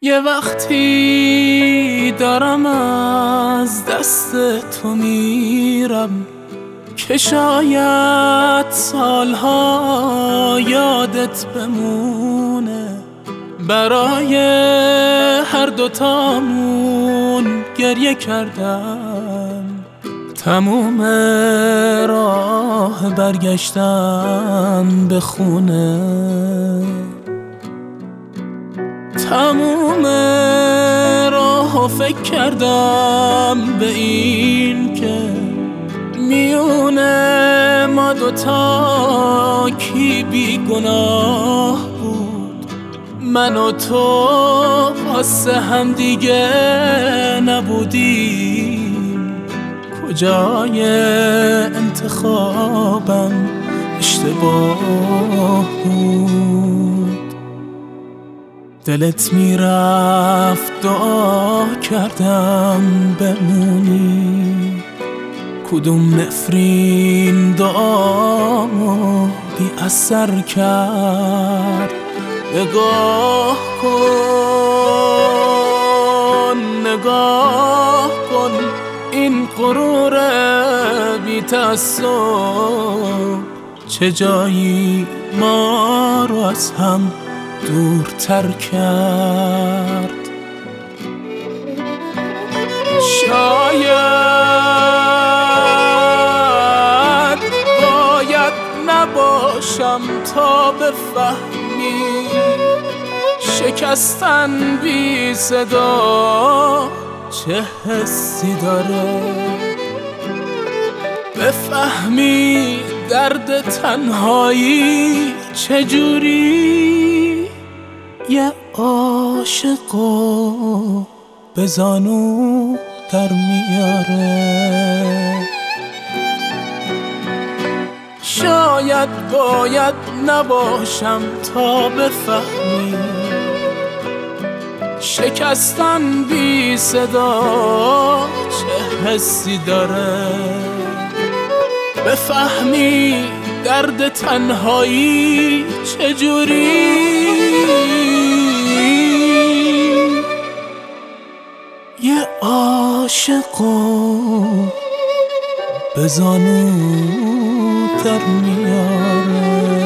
یه وقتی دارم از دست تو میرم که شاید سالها یادت بمونه. برای هر دوتامون گریه کردم، تموم راه برگشتم به خونه. تموم راه فکر کردم به این که میونه ما دوتا کی بی گناه بود. من و تو واسه هم دیگه نبودیم. کجای انتخابم اشتباه بود. دلت میرفت دعا کردم بمونی، کدوم نفرین دعامو بی اثر کرد. نگاه کن نگاه کن این غرور بی تعصب چه جایی ما رو از هم دورتر کرد. شاید باید نباشم تا بفهمی شکستن بی صدا چه حسی داره. بفهمی درد تنهایی چجوری یه عاشقو به زانو در میاره. شاید باید نباشم تا بفهمی شکستن بی صدا چه حسی داره. بفهمی درد تنهایی چجوری یه عاشقو به زانو در میاره.